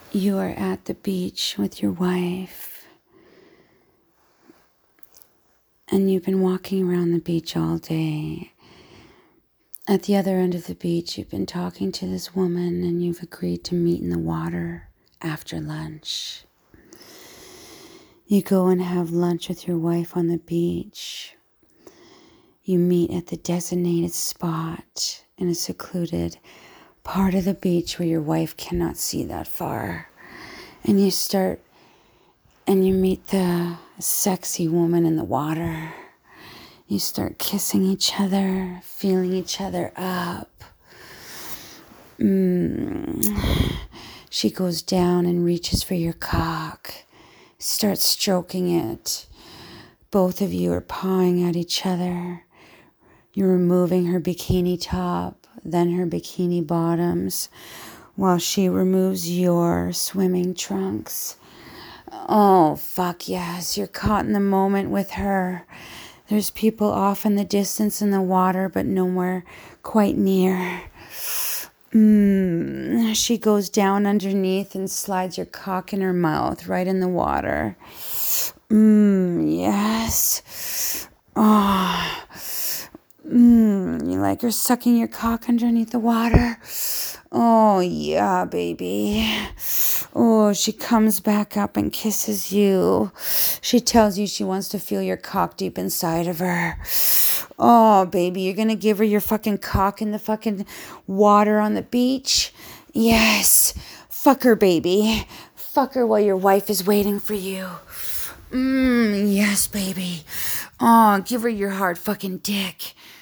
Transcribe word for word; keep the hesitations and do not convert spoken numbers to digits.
You are at the beach with your wife, and you've been walking around the beach all day. At the other end of the beach, you've been talking to this woman, and you've agreed to meet in the water after lunch. You go and have lunch with your wife on the beach. You meet at the designated spot in a secluded part of the beach where your wife cannot see that far. And you start, and you meet the sexy woman in the water. You start kissing each other, feeling each other up. Mm. She goes down and reaches for your cock, starts stroking it. Both of you are pawing at each other. You're removing her bikini top, then her bikini bottoms, while she removes your swimming trunks. Oh, fuck yes, you're caught in the moment with her. There's people off in the distance in the water, but nowhere quite near. Mm. She goes down underneath and slides your cock in her mouth, right in the water. Mmm, yes. Oh. Mmm, you like her sucking your cock underneath the water? Oh, yeah, baby. Oh, she comes back up and kisses you. She tells you she wants to feel your cock deep inside of her. Oh, baby, you're gonna give her your fucking cock in the fucking water on the beach? Yes. Fuck her, baby. Fuck her while your wife is waiting for you. Mmm, yes, baby. Oh, give her your hard fucking dick.